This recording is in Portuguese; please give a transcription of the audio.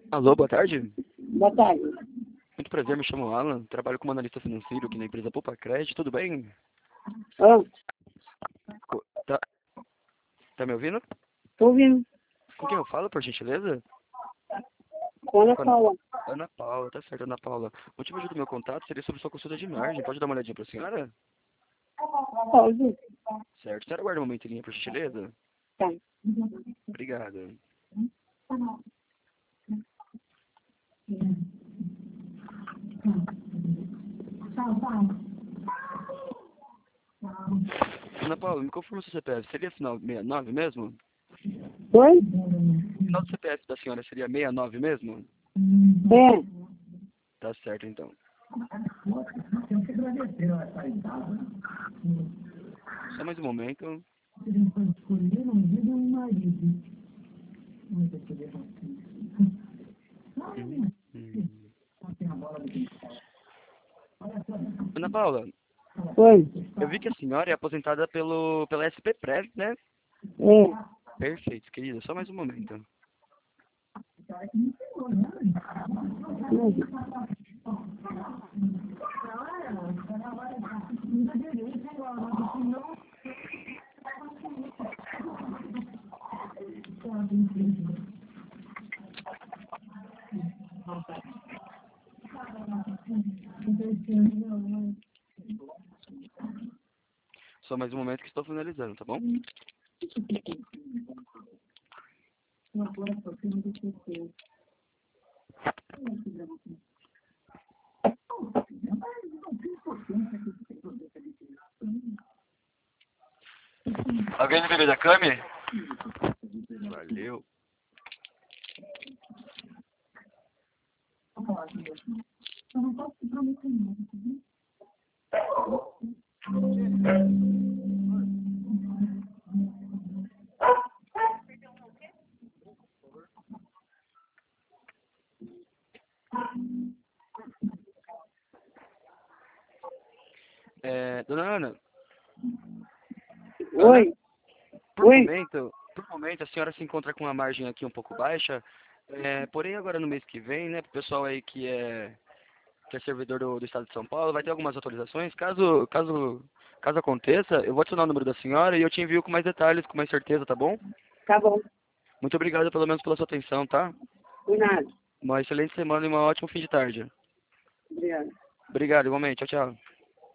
Alô, boa tarde. Boa tarde. Muito prazer, me chamo Alan, trabalho como analista financeiro aqui na empresa Poupa Cred, tudo bem? Ah, Tá, tá me ouvindo? tô ouvindo. Com quem eu falo, por gentileza? Quando Com fala. a Ana Paula, tá certo, Ana Paula. O motivo do meu contato seria sobre sua consulta de margem, pode dar uma olhadinha pra senhora? Pode. Certo, a senhora guarda um momento em linha, por gentileza? Tá. Obrigado. Ana Paula, me confirma o seu CPF, seria final 69 mesmo? Oi? O final do CPF da senhora seria 69 mesmo? É. Tá certo, então. Só mais um momento. Hum. Ana Paula, Oi? eu vi que a senhora é aposentada pela SP Prev, né? É. Perfeito, querida. Só mais um momento. Só mais um momento que estou finalizando, tá bom? Alguém me da Cami? Valeu. Dona Ana, Oi? Oi? por momento, a senhora se encontra com uma margem aqui um pouco baixa, porém agora no mês que vem, né, pro pessoal aí que é servidor do Estado de São Paulo, vai ter algumas atualizações. Caso aconteça, eu vou adicionar o número da senhora e eu te envio com mais detalhes, com mais certeza, tá bom? Tá bom. Muito obrigado pelo menos pela sua atenção, tá? Por nada. Uma excelente semana e um ótimo fim de tarde. Obrigada. Obrigado, igualmente. Tchau, tchau.